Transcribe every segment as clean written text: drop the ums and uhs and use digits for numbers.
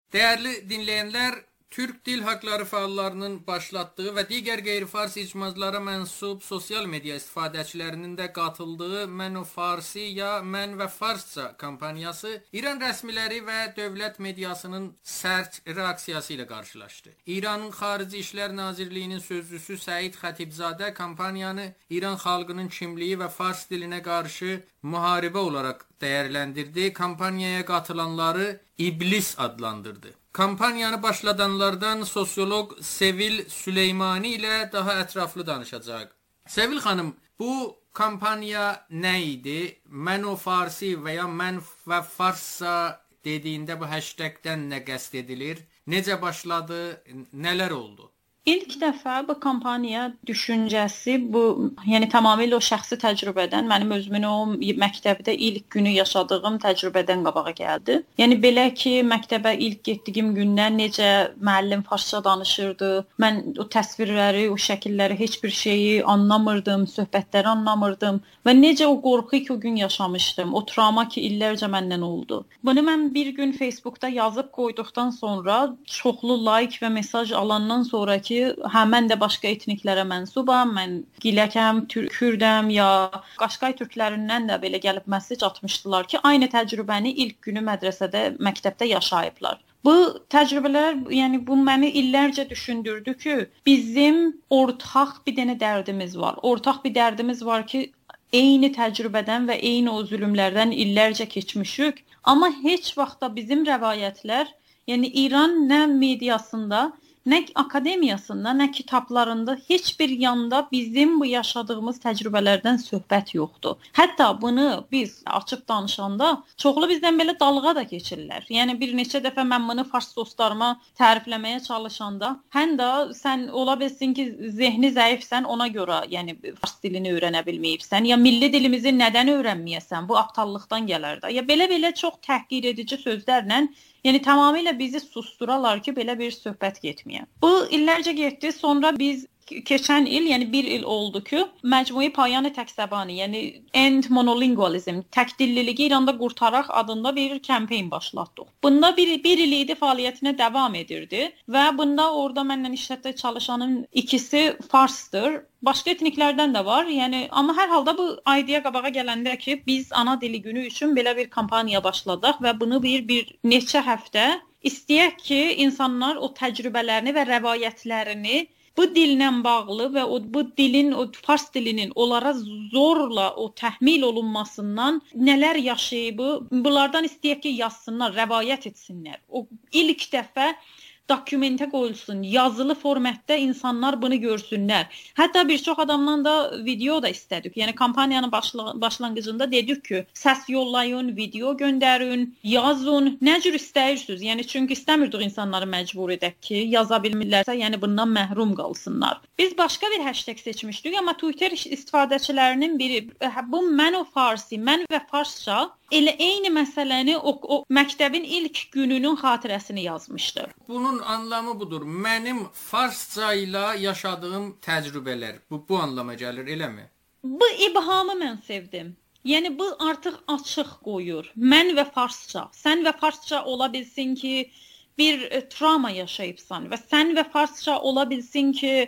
Değerli dinleyenler, Türk Dil Hakları fəallarının başlatdığı və digər qeyri-fars icmazlara mənsub sosial media istifadəçilərinin də qatıldığı Mən o Farsi ya Mən və Farsça kampaniyası İran rəsmiləri və dövlət mediasının sərt reaksiyası ilə qarşılaşdı. İranın Xarici İşlər Nazirliyinin sözcüsü Səid Xətibzadə kampaniyanı İran xalqının kimliyi və fars dilinə qarşı müharibə olaraq dəyərləndirdi. Kampaniyaya qatılanları iblis adlandırdı. Kampaniyanı başladanlardan sosiolog Sevil Süleymani ilə daha ətraflı danışacaq. Sevil xanım, bu kampaniya nə idi? Mən o Farsi və ya Mən və Farsça dediyində bu hashtagdən nə qəsd edilir? Necə başladı? Nələr oldu? İlk dəfə bu kampaniya düşüncəsi yəni tamamilə o şəxsi təcrübədən, mənim özümün o məktəbdə ilk günü yaşadığım təcrübədən qabağa gəldi. Yəni belə ki, məktəbə ilk getdiyim gündən necə müəllim farsça danışırdı, mən o təsvirləri, o şəkilləri, heç bir şeyi anlamırdım, söhbətləri anlamırdım və necə o qorxu ki o gün yaşamışdım, o travma ki illərcə məndən oldu. Bunu mən bir gün Facebookda yazıb qoyduqdan sonra çoxlu like və mesaj alandan sonraki mən də başqa etniklərə mənsubam, mən Giləkəm, Kürdəm ya Qaşqay türklərindən də belə gəlib mesaj atmışdılar ki, aynı təcrübəni ilk günü mədrəsədə, məktəbdə yaşayıblar. Bu təcrübələr, yəni bu məni illərcə düşündürdü ki, bizim ortaq bir dənə dərdimiz var. Ortaq bir dərdimiz var ki, eyni təcrübədən və eyni o zülmlərdən illərcə keçmişik, amma heç vaxt da bizim rəvayətlər, yəni İran nə mediasında, nə akademiyasında, nə kitablarında heç bir yanda bizim bu yaşadığımız təcrübələrdən söhbət yoxdur. Hətta bunu biz açıb danışanda çoxlu bizdən belə dalğa da keçirlər. Yəni bir neçə dəfə mən bunu fars dostlarıma tərifləməyə çalışanda, həm də sən ola bilsin ki, zehni zəifsən, ona görə yəni fars dilini öyrənə bilməyibsən, ya milli dilimizi nədən öyrənməyəsən, bu aptallıqdan gələr də. Ya belə çox təhqir edici sözlərlə yəni tamamilə bizi susduralar ki, belə bir söhbət getməyə. Bu illərcə getdi, sonra biz keçən il, yəni bir il oldu ki, Məcmui Payan Təksəbani, yəni End Monolingualizm, təkdilliliyi İranda qurtaraq adında bir kampaniya başlatdıq. Bunda bir il idi fəaliyyətinə davam edirdi və bunda orada mənlə işlətdə çalışanın ikisi farsdır. Başqa etniklərdən də var. Yəni amma hər halda bu ideya qabağa gələndə ki, biz ana dili günü üçün belə bir kampaniya başladıq və bunu bir neçə həftə istəyək ki, insanlar o təcrübələrini və rəvayətlərini bu dillə bağlı və bu dilin, o fars dilinin onlara zorla o təhmil olunmasından nələr yaşayıb, bunlardan istəyək ki, yazsınlar, rəvayət etsinlər. O ilk dəfə dokumentə qoyulsun, yazılı formatda insanlar bunu görsünlər. Hətta bir çox adamdan da video da istədik. Yəni kampaniyanın başlanğıcında dedik ki, səs yollayın, video göndərin, yazın, nə cür istəyirsiniz. Yəni çünki istəmirdik insanları məcbur edək ki, yaza bilmirlərsə, yəni bundan məhrum qalsınlar. Biz başqa bir hashtag seçmişdik, amma Twitter istifadəçilərinin biri bu Mən o Farsi, Mən və Farsça elə eyni məsələni o məktəbin ilk gününün xatirəsini yazmışdı. Bunun anlamı budur. Mənim farsça ilə yaşadığım təcrübələr. Bu anlama gəlir, eləmi? Bu ibhamı mən sevdim. Yəni bu artıq açıq qoyur. Mən və farsça. Sən və farsça ola bilsin ki, bir travma yaşayıbsan və sən və farsça ola bilsin ki,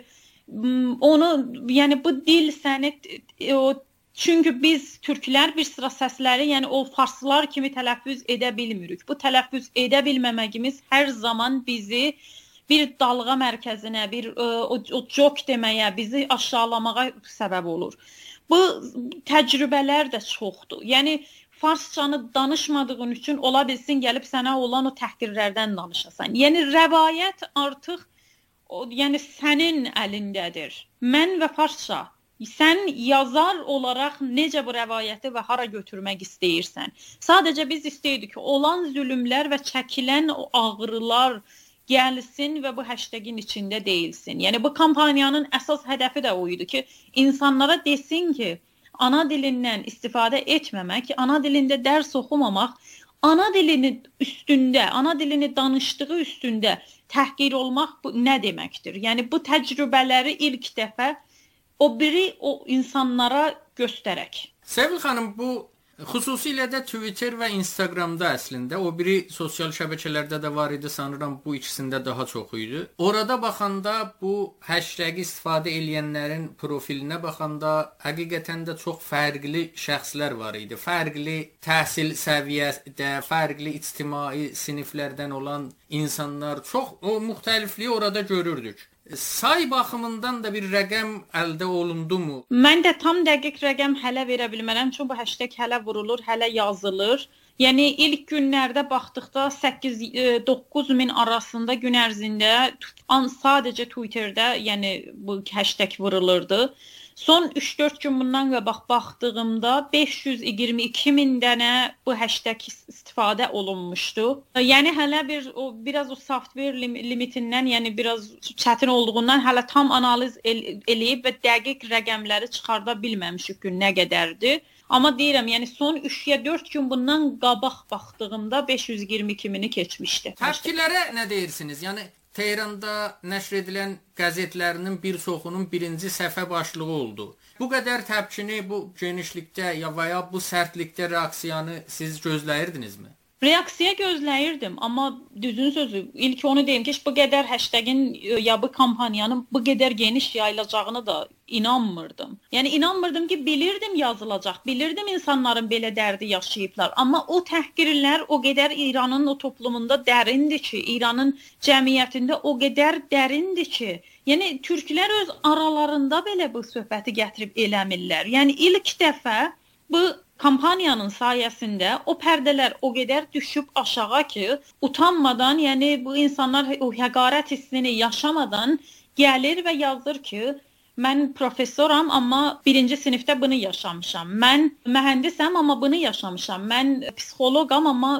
onu, yəni bu dil səni çünki biz türklər bir sıra səsləri, yəni o farslar kimi tələffüz edə bilmirik. Bu tələffüz edə bilməməyimiz hər zaman bizi bir dalğa mərkəzinə, bir o jok deməyə, bizi aşağılamağa səbəb olur. Bu təcrübələr də çoxdur. Yəni farsçanı danışmadığın üçün ola bilsin gəlib sənə olan o təhqirlərdən danışasan. Yəni rəvayət artıq yəni sənin əlindədir. Mən və farsça. Sən yazar olaraq necə bu rəvayəti və hara götürmək istəyirsən. Sadəcə biz istəyirdik ki, olan zülmlər və çəkilən o ağrılar gəlsin və bu hashtagin içində deyilsin. Yəni bu kampaniyanın əsas hədəfi də o idi ki, insanlara desin ki, ana dilindən istifadə etməmək, ana dilində dərs oxumamaq, ana dilini üstündə, ana dilini danışdığı üstündə təhqir olmaq nə deməkdir? Yəni bu təcrübələri ilk dəfə o biri o insanlara göstərək. Sevil xanım, bu Xüsusilə də Twitter və Instagramda əslində, o biri sosial şəbəkələrdə də var idi, sanıram bu ikisində daha çox idi. Orada baxanda bu hashtag istifadə edənlərin profilinə baxanda həqiqətən də çox fərqli şəxslər var idi. Fərqli təhsil səviyyəsində, fərqli ictimai siniflərdən olan insanlar, çox o müxtəlifliyi orada görürdük. Say baxımından da bir rəqəm əldə olundumu? Mən də tam dəqiq rəqəm hələ verə bilmərəm, çünki bu hashtag hələ vurulur, hələ yazılır. Yəni ilk günlərdə baxdıqda 8-9 min arasında gün ərzində sadəcə Twitterdə, yəni bu hashtag vurulurdu. Son 3-4 gün bundan və baxdığımda 522 min dənə bu hashtag istifadə olunmuşdu. Yəni hələ biraz o software limitindən, yəni biraz çətin olduğundan hələ tam analiz eləyib və dəqiq rəqəmləri çıxarda bilməmişik ki, nə qədərdir. Amma deyirəm, yəni son 3-4 gün bundan qabaq baxdığımda 522 mini keçmişdi. Təpkilərə nə deyirsiniz? Yəni Tehranda nəşr edilən qəzetlərinin bir çoxunun birinci səhifə başlığı oldu. Bu qədər təpkini bu genişlikdə və ya bu sərtlikdə reaksiyanı siz gözləyirdinizmi? Reaksiya gözləyirdim, amma düzün sözü, ilk onu deyim ki, bu qədər hashtagin ya bu kampaniyanın bu qədər geniş yayılacağını da inanmırdım. Yəni inanmırdım ki, bilirdim yazılacaq, bilirdim insanların belə dərdi yaşayıblar, amma o təhqirlər o qədər İranın o toplumunda dərindir ki, İranın cəmiyyətində o qədər dərindir ki, yəni türklər öz aralarında belə bu söhbəti gətirib eləmirlər. Yəni ilk dəfə bu kampaniyanın sayəsində o pərdələr o qədər düşüb aşağı ki, utanmadan, yəni bu insanlar o həqarət hissini yaşamadan gəlir və yazır ki, mən professoram, amma birinci sinifdə bunu yaşamışam. Mən mühəndisəm, amma bunu yaşamışam. Mən psixoloqam, amma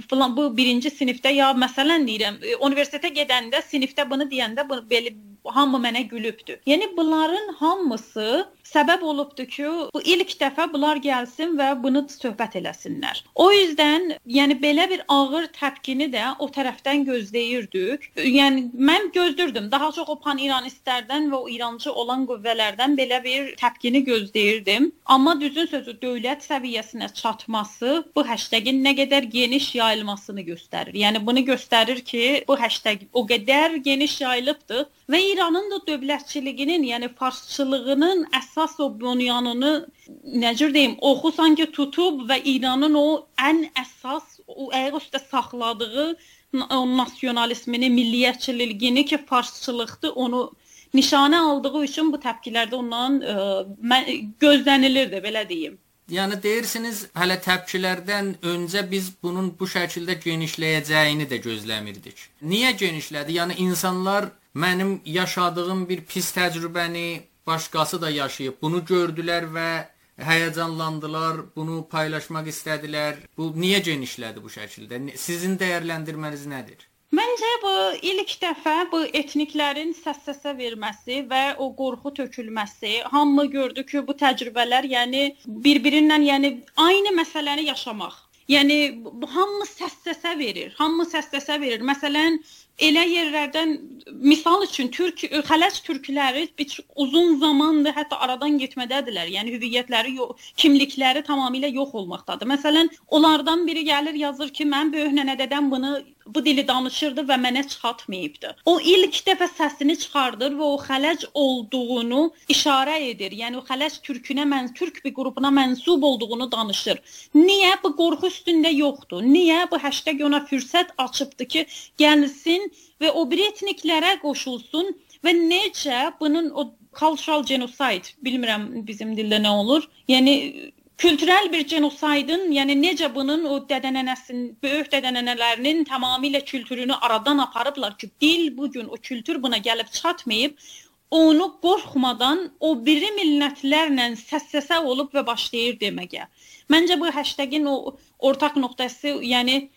bu birinci sinifdə, ya məsələn deyirəm, universitetə gedəndə sinifdə bunu deyəndə belə hamı mənə gülübdür. Yəni bunların hamısı səbəb olubdur ki, bu ilk dəfə bunlar gəlsin və bunu söhbət eləsinlər. O yüzden, yəni belə bir ağır təpkini də o tərəfdən gözləyirdik. Yəni mən gözlürdüm. Daha çox o pan-İranistlərdən və o İrancı olan qüvvələrdən belə bir təpkini gözləyirdim. Amma düzün sözü dövlət səviyyəsinə çatması bu hashtagin nə qədər geniş yayılmasını göstərir. Yəni bunu göstərir ki, bu hashtag o qədər geniş yayılıbdır və İranın da dövlətçiliyinin, yəni farsçılığının əsas o bunyanını, necə deyim, oxu sanki tutub və İranın o ən əsas, o ayaq üstə saxladığı o nasionalizmini, milliyyətçiliyini ki, farsçılıqdır, onu nişanə aldığı üçün bu təpkilərdə ondan gözlənilirdi, belə deyim. Yəni deyirsiniz, hələ təpkilərdən öncə biz bunun bu şəkildə genişləyəcəyini də gözləmirdik. Niyə genişlədi? Yəni insanlar mənim yaşadığım bir pis təcrübəni başqası da yaşayıb, bunu gördülər və həyəcanlandılar, bunu paylaşmaq istədilər. Bu niyə genişlədi bu şəkildə? Sizin dəyərləndirməniz nədir? Məncə bu ilk dəfə bu etniklərin səs-səsə verməsi və o qorxu tökülməsi, hamı gördü ki, bu təcrübələr, yəni bir-birindən, yəni aynı məsələni yaşamaq. Yəni hamı səs-səsə verir, Məsələn, elə yerlərdən, misal üçün Xələc türkləri uzun zamandır hətta aradan getmədədirlər. Yəni hüviyyətləri, kimlikləri tamamilə yox olmaqdadır. Məsələn, onlardan biri gəlir, yazır ki, mən böyük nənədədən bu dili danışırdı və mənə çatmayıbdı. O ilk dəfə səsini çıxardır və o Xələc olduğunu işarə edir. Yəni o Xələc türk bir qrupuna mənsub olduğunu danışır. Niyə bu qorxu üstündə yoxdur? Niyə bu hashtag ona fürsət açıbdı ki, gəlsin və o bir etniklərə qoşulsun və necə bunun o cultural genocide, bilmirəm bizim dildə nə olur, yəni kültürel bir genosaydın, yəni necə bunun o böyük dədənənələrinin tamamilə kültürünü aradan aparıblar ki, dil bugün o kültür buna gəlib çatmayıb, onu qorxmadan o biri millətlərlə səs-səsə olub və başlayır deməyə. Məncə bu hashtagin o ortaq nöqtəsi, yəni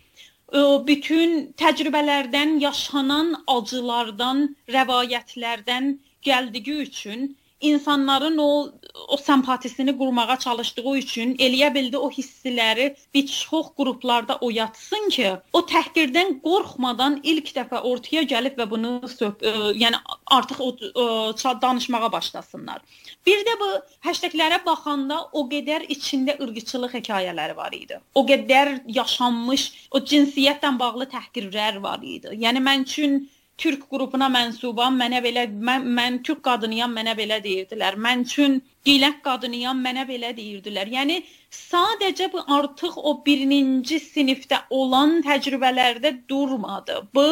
bütün təcrübələrdən, yaşanan acılardan, rəvayətlərdən gəldiyi üçün, insanların o sempatisini qurmağa çalışdığı üçün eləyə bildi o hissləri bir çox qruplarda oyatsın ki, o təhqirdən qorxmadan ilk dəfə ortaya gəlib və bunu yəni artıq danışmağa başlasınlar. Bir də bu hashtaglərə baxanda o qədər içində ırqçılıq hekayələri var idi. O qədər yaşanmış o cinsiyyətlə bağlı təhqirlər var idi. Yəni mən üçün Türk qrupuna mənsubam, mən Türk qadınıyam, mənə belə deyirdilər. Mən üçün gilək qadınıyam, mənə belə deyirdilər. Yəni sadəcə bu artıq o birinci sinifdə olan təcrübələrdə durmadı. Bu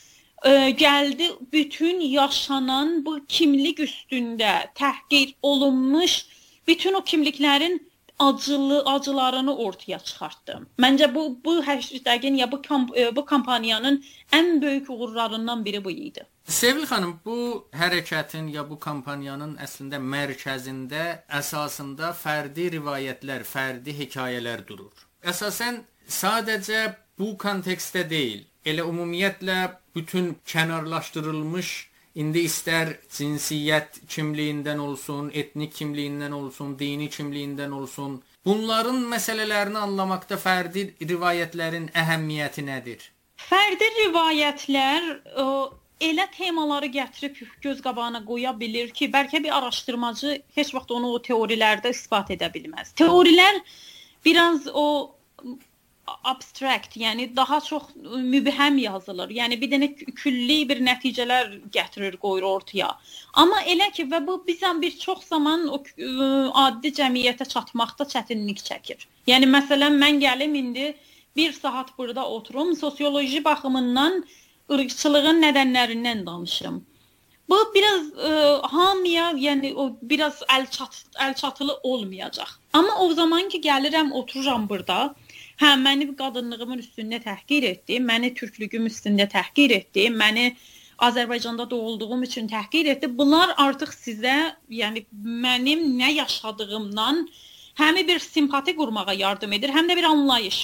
gəldi bütün yaşanan bu kimlik üstündə təhqir olunmuş bütün o kimliklərin acılarını ortaya çıxartdı. Məncə bu hashtagin ya bu kampaniyanın ən böyük uğurlarından biri bu idi. Sevil xanım, bu hərəkətin ya bu kampaniyanın əslində mərkəzində, əsasında fərdi rivayətlər, fərdi hekayələr durur. Əsasən sadəcə bu kontekstdə deyil, elə ümumiyyətlə bütün kənarlaşdırılmış, indi istər cinsiyyət kimliyindən olsun, etnik kimliyindən olsun, dini kimliyindən olsun, bunların məsələlərini anlamaqda fərdi rivayətlərin əhəmiyyəti nədir? Fərdi rivayətlər elə temaları gətirib göz qabağına qoya bilir ki, bəlkə bir araşdırmacı heç vaxt onu o teorilərdə isbat edə bilməz. Teorilər biraz o abstract, yəni daha çox mübhəm yazılır. Yəni bir dənə külli bir nəticələr gətirir, qoyur ortaya. Amma elə ki və bu bizən bir çox zaman o adi cəmiyyətə çatmaqda çətinlik çəkir. Yəni məsələn mən gəlim indi 1 saat burada oturum, sosioloji baxımından ırqçılığın nədənlərindən danışım. Bu biraz hamıya, yəni o biraz əlçatılı olmayacaq. Amma o zaman ki gəlirəm, otururam burada, məni qadınlığımın üstündə təhqir etdi, məni türklüyüm üstündə təhqir etdi, məni Azərbaycanda doğulduğum üçün təhqir etdi. Bunlar artıq sizə, yəni mənim nə yaşadığımdan həm bir simpati qurmağa yardım edir, həm də bir anlayış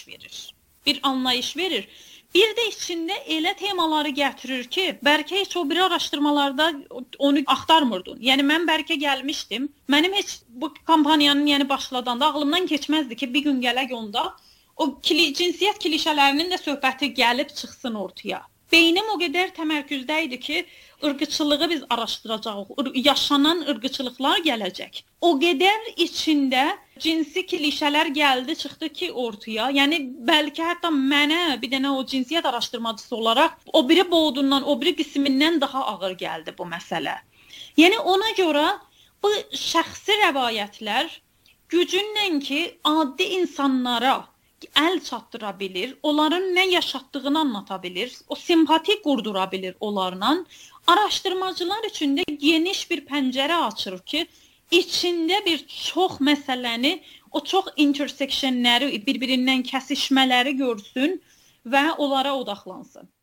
verir. Bir də içində elə temaları gətirir ki, bəlkə heç o biri araşdırmalarda onu axtarmırdın. Yəni mən bəlkə gəlmişdim, mənim heç bu kampaniyanın başladanda ağlımdan keçməzdi ki, bir gün gələk onda o cinsiyyət klişələrinin də söhbəti gəlib çıxsın ortaya. Beynim o qədər təmərküzdə idi ki, ırqçılığı biz araşdıracağıq, yaşanan ırqçılıqlar gələcək. O qədər içində cinsi klişələr gəldi, çıxdı ki ortaya. Yəni bəlkə hətta mənə bir dənə o cinsiyyət araşdırmacısı olaraq o biri boğdundan, o biri qismindən daha ağır gəldi bu məsələ. Yəni ona görə bu şəxsi rəvayətlər gücünlə ki, adi insanlara əl çatdıra bilir, onların nə yaşatdığını anlata bilir, o simpati qurdura bilir onlarla. Araşdırmacılar üçün də geniş bir pəncərə açır ki, içində bir çox məsələni, o çox intersectionləri, bir-birindən kəsişmələri görsün və onlara odaqlansın.